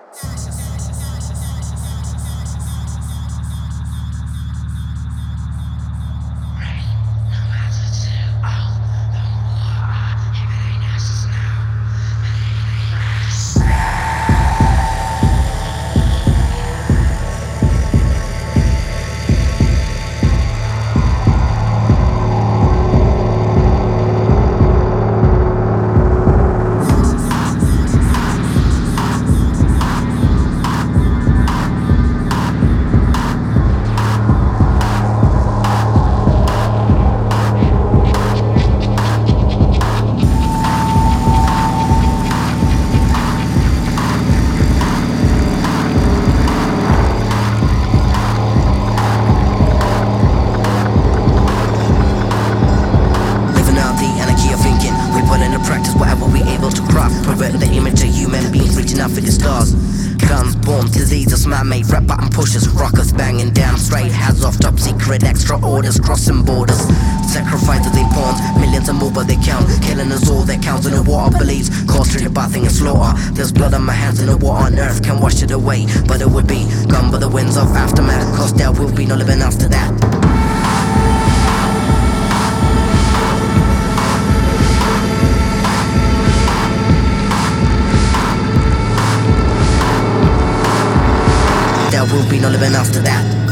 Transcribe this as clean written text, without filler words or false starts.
Practice whatever we able to craft. Pervert the image of human beings reaching out for the stars. Guns, bombs, diseases, man-made rap button pushes, rockers banging down straight, hands off top secret, extra orders crossing borders. Sacrifices they pawns, millions and more but they count. Killing is all that counts in the war of beliefs. Cause treated by thing and slaughter. There's blood on my hands and the war on earth can wash it away, but it would be gone by the winds of aftermath. Cause there will be no living after that. There will be no living after that.